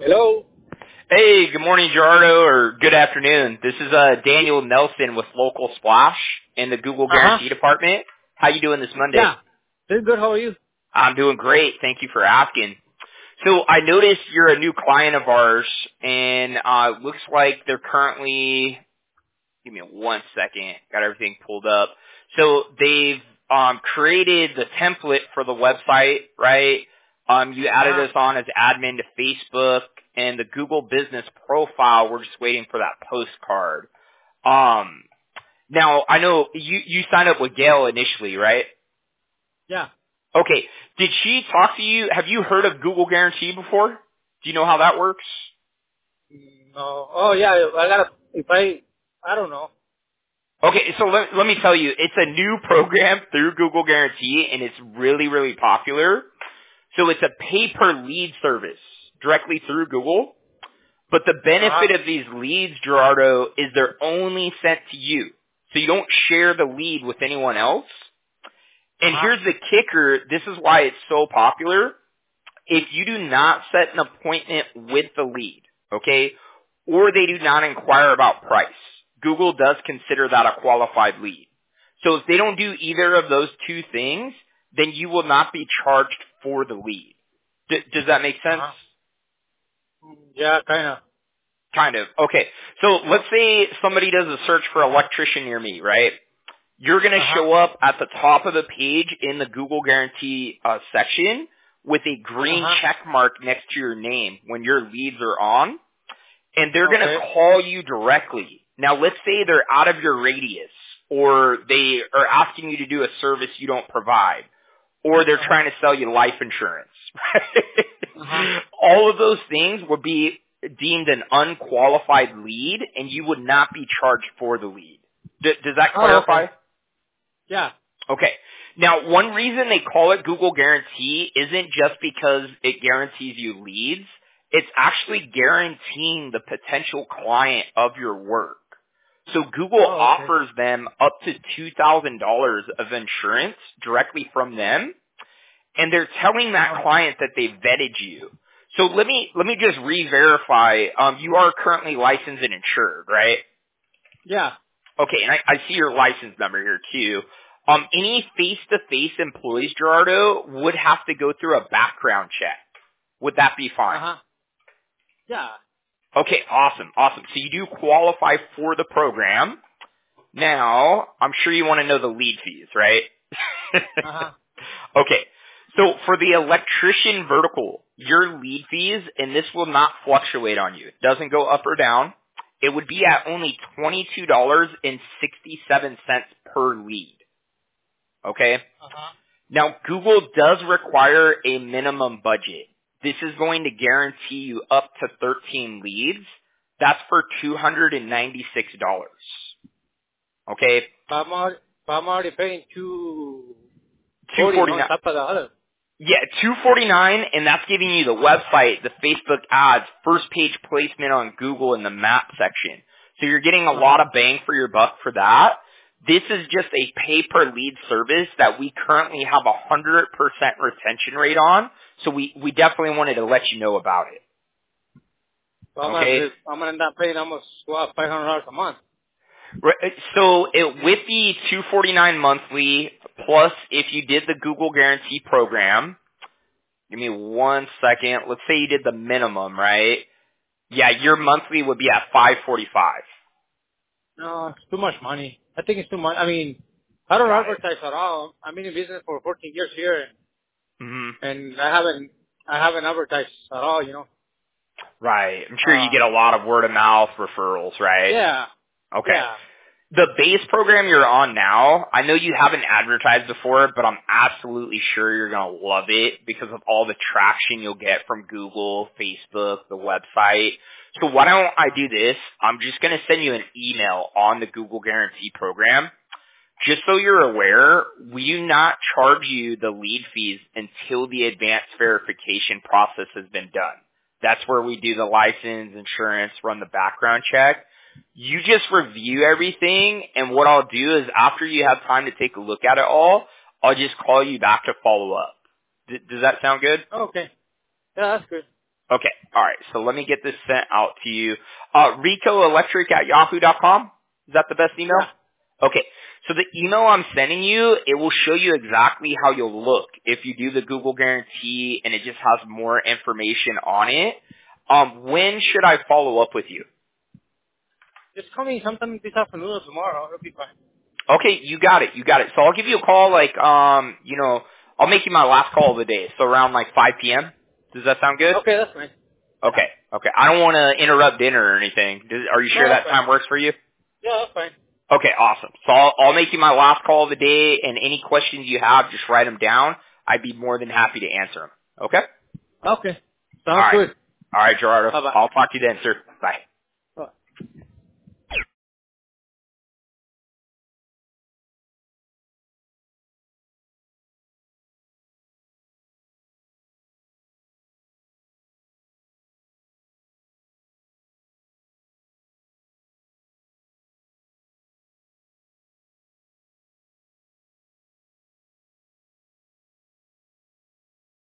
Hello. Hey, good morning, Gerardo, or good afternoon. This is Daniel Nelson with Local Splash in the Google Uh-huh. Guarantee Department. How you doing this Monday? Yeah. Doing good. How are you? I'm doing great. Thank you for asking. So I noticed you're a new client of ours, and looks like they're currently. Give me one second. Got everything pulled up. So they've created the template for the website, right? You added Uh-huh. us on as admin to Facebook and the Google Business profile. We're just waiting for that postcard. Now I know you signed up with Gail initially, right? Yeah. Okay. Did she talk to you? Have you heard of Google Guarantee before? Do you know how that works? No. Oh, yeah. I gotta, I don't know. Okay, so let me tell you, it's a new program through Google Guarantee, and it's really, really popular. So it's a pay-per-lead service directly through Google. But the Uh-huh. benefit of these leads, Gerardo, is they're only sent to you. So you don't share the lead with anyone else. And Uh-huh. here's the kicker. This is why it's so popular. If you do not set an appointment with the lead, okay, or they do not inquire about price, Google does consider that a qualified lead. So if they don't do either of those two things, then you will not be charged for the lead. Does that make sense? Uh-huh. Yeah, kind of. Kind of. Okay. So let's say somebody does a search for electrician near me, right? You're going to Uh-huh. show up at the top of the page in the Google Guarantee section with a green Uh-huh. check mark next to your name when your leads are on, and they're going to Okay. call you directly. Now, let's say they're out of your radius, or they are asking you to do a service you don't provide, or they're Uh-huh. trying to sell you life insurance. Uh-huh. All of those things would be deemed an unqualified lead, and you would not be charged for the lead. Does that Oh, clarify? okay. Yeah. Okay. Now, one reason they call it Google Guarantee isn't just because it guarantees you leads. It's actually guaranteeing the potential client of your work. So Google Oh, okay. offers them up to $2,000 of insurance directly from them, and they're telling that Uh-huh. client that they vetted you. So let me just re-verify. You are currently licensed and insured, right? Yeah. Okay, and I see your license number here too. Any face-to-face employees, Gerardo, would have to go through a background check. Would that be fine? Uh-huh. Yeah. Okay, awesome, awesome. So you do qualify for the program. Now, I'm sure you want to know the lead fees, right? Uh-huh. Okay, so for the electrician vertical, your lead fees, and this will not fluctuate on you. It doesn't go up or down. It would be at only $22.67 per lead. Okay? Uh-huh. Now, Google does require a minimum budget. This is going to guarantee you up to 13 leads. That's for $296. Okay? I'm already paying 240, no, on 249. top of the other. Yeah, 249, and that's giving you the website, the Facebook ads, first page placement on Google in the map section. So you're getting a lot Uh-huh. of bang for your buck for that. This is just a pay-per-lead service that we currently have a 100% retention rate on, so we definitely wanted to let you know about it. So Okay? I'm gonna end up paying almost, what, $500 a month. So with the 249 monthly, plus if you did the Google Guarantee program, give me one second. Let's say you did the minimum, right? Yeah, your monthly would be at 545. No, it's too much money. I think it's too much. I mean, I don't Got it. advertise at all. I've been in business for 14 years here, Hmm. and I haven't advertised at all. Right. I'm sure you Uh, get a lot of word of mouth referrals, right? yeah, Okay. yeah. The base program you're on now, I know you haven't advertised before, but I'm absolutely sure you're going to love it because of all the traction you'll get from Google, Facebook, the website. So why don't I do this? I'm just going to send you an email on the Google Guarantee program. Just so you're aware, we do not charge you the lead fees until the advanced verification process has been done. That's where we do the license, insurance, run the background check. You just review everything, and what I'll do is after you have time to take a look at it all, I'll just call you back to follow up. Does that sound good? Okay. Yeah, that's good. Okay. All right. So let me get this sent out to you. RicoElectric@yahoo.com. Is that the best email? Yeah. Okay. So the email I'm sending you, it will show you exactly how you'll look if you do the Google guarantee, and it just has more information on it. When should I follow up with you? Just call me sometime this afternoon or tomorrow. It'll be fine. Okay, you got it. You got it. So I'll give you a call like, I'll make you my last call of the day. So around like 5 p.m. Does that sound good? Okay, that's fine. Okay. Okay. I don't want to interrupt dinner or anything. Are you sure No, that that's fine. time works for you? Yeah, that's fine. Okay, awesome. So I'll make you my last call of the day, and any questions you have, just write them down. I'd be more than happy to answer them. Okay? Okay. All Sounds right. good. All right, Gerardo. Bye-bye. I'll talk to you then, sir. Bye.